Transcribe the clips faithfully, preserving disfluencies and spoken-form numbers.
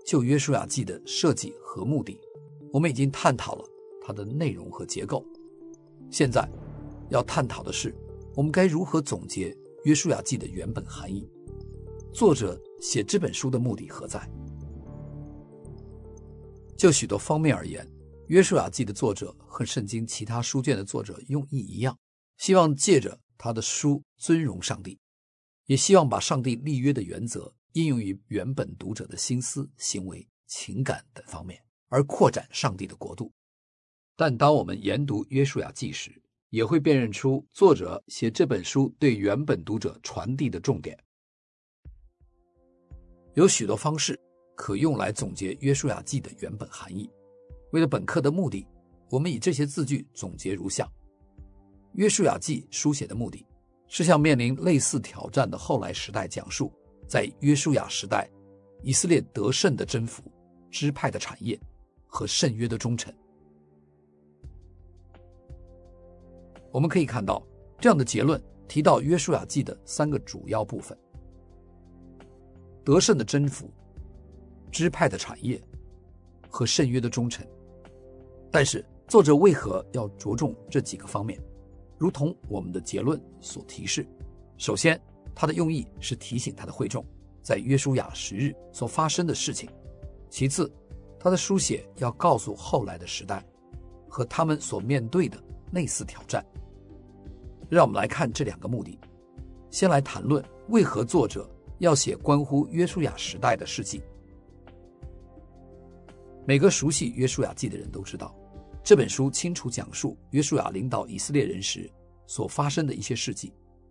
旧约书亚记的设计和目的，我们已经探讨了它的内容和结构。现在要探讨的是，我们该如何总结约书亚记的原本含义？作者写这本书的目的何在？就许多方面而言，约书亚记的作者和圣经其他书卷的作者用意一样，希望借着他的书尊荣上帝，也希望把上帝立约的原则应用于原本读者的心思、行为、情感等方面，而扩展上帝的国度。但当我们研读约书亚记时，也会辨认出作者写这本书对原本读者传递的重点。有许多方式可用来总结约书亚记的原本含义。为了本课的目的，我们以这些字句总结如下：约书亚记书写的目的是向面临类似挑战的后来时代讲述，在约书亚时代以色列得胜的征服、支派的产业和圣约的忠诚。我们可以看到，这样的结论提到约书亚记的三个主要部分：得胜的征服、支派的产业和圣约的忠诚。但是作者为何要着重这几个方面？如同我们的结论所提示，首先他的用意是提醒他的会众在约书亚时日所发生的事情；其次，他的书写要告诉后来的时代和他们所面对的类似挑战。让我们来看这两个目的。先来谈论为何作者要写关乎约书亚时代的事迹。每个熟悉约书亚记的人都知道，这本书清楚讲述约书亚领导以色列人时所发生的一些事迹，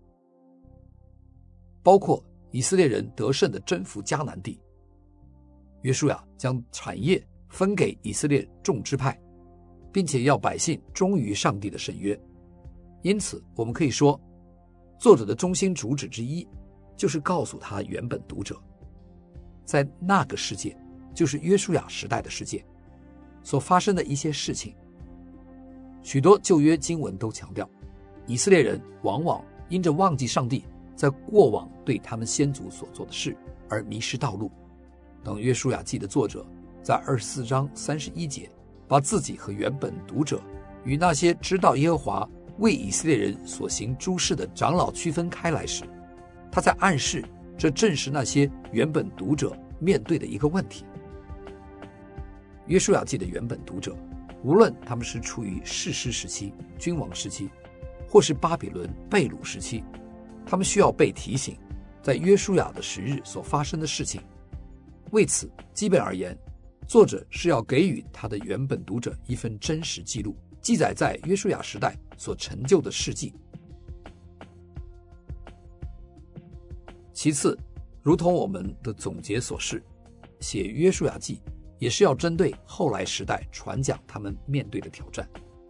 包括以色列人得胜的征服迦南地，约书亚将产业分给以色列众支派，并且要百姓忠于上帝的圣约。因此我们可以说，作者的中心主旨之一就是告诉他原本读者，在那个世界，就是约书亚时代的世界所发生的一些事情。许多旧约经文都强调，以色列人往往因着忘记上帝在过往对他们先祖所做的事而迷失道路。等约书亚记的作者在二十四章三十一节把自己和原本读者与那些知道耶和华为以色列人所行诸事的长老区分开来时，他在暗示这正是那些原本读者面对的一个问题。约书亚记的原本读者，无论他们是处于士师时期、君王时期，或是巴比伦被掳时期，他们需要被提醒在约书亚的时日所发生的事情。为此，基本而言，作者是要给予他的原本读者一份真实记录，记载在约书亚时代所成就的事迹。其次，如同我们的总结所示，写约书亚记也是要针对后来时代传讲他们面对的挑战。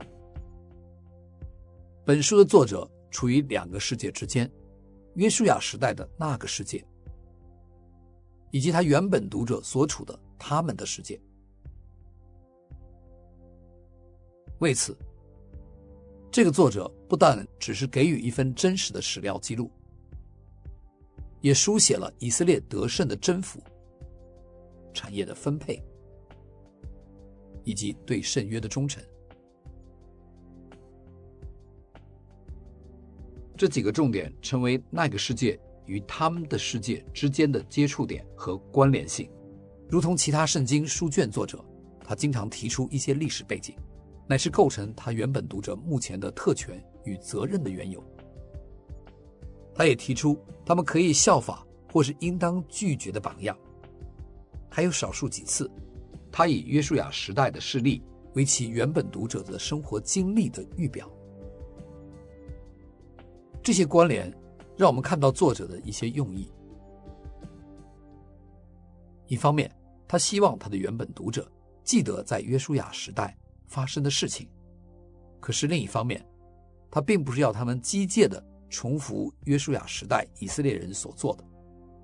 本书的作者处于两个世界之间，约书亚时代的那个世界，以及他原本读者所处的他们的世界。为此，这个作者不但只是给予一份真实的史料记录，也书写了以色列得胜的征服、产业的分配，以及对圣约的忠诚。这几个重点成为那个世界与他们的世界之间的接触点和关联性。如同其他圣经书卷作者，他经常提出一些历史背景，乃是构成他原本读者目前的特权与责任的缘由。他也提出他们可以效法或是应当拒绝的榜样。还有少数几次，他以约书亚时代的事例为其原本读者的生活经历的预表。这些关联让我们看到作者的一些用意。一方面，他希望他的原本读者记得在约书亚时代发生的事情，可是另一方面，他并不是要他们机械地重复约书亚时代以色列人所做的。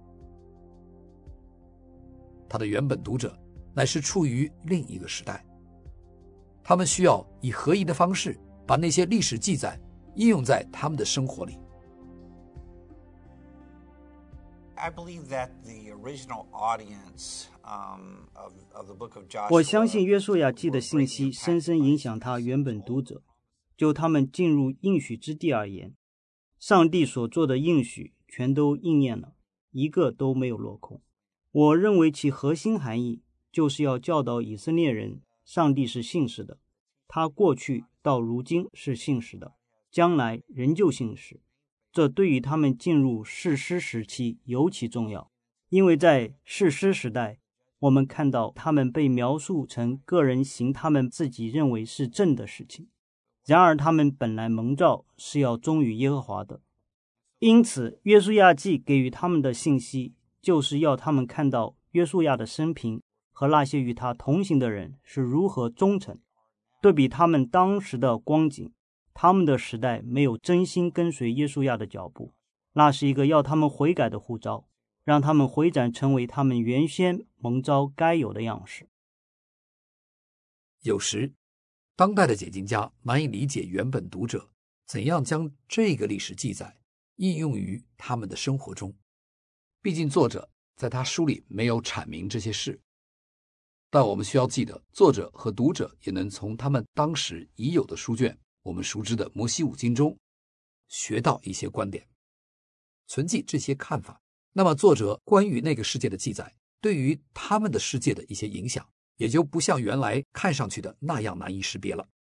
他的原本读者乃是处于另一个时代，他们需要以合宜的方式把那些历史记载应用在他们的生活里。 I believe that the original audience um, of, of the book of Joshua 我相信约书亚记的信息深深影响他原本读者。就他们进入应许之地而言，上帝所做的应许全都应验了，一个都没有落空。我认为其核心含义就是要教导以色列人，上帝是信实的，他过去到如今是信实的，将来仍旧信实。这对于他们进入士师时期尤其重要，因为在士师时代，我们看到他们被描述成个人行他们自己认为是正的事情，然而他们本来蒙召是要忠于耶和华的。因此约书亚记给予他们的信息，就是要他们看到约书亚的生平和那些与他同行的人是如何忠诚。对比他们当时的光景，他们的时代没有真心跟随约书亚的脚步，那是一个要他们悔改的呼召，让他们回转成为他们原先蒙召该有的样式。 有时当代的解经家难以理解原本读者怎样将这个历史记载应用于他们的生活中，毕竟作者在他书里没有阐明这些事。但我们需要记得，作者和读者也能从他们当时已有的书卷，我们熟知的摩西五经中学到一些观点，存记这些看法。那么作者关于那个世界的记载，对于他们的世界的一些影响，也就不像原来看上去的那样难以识别了。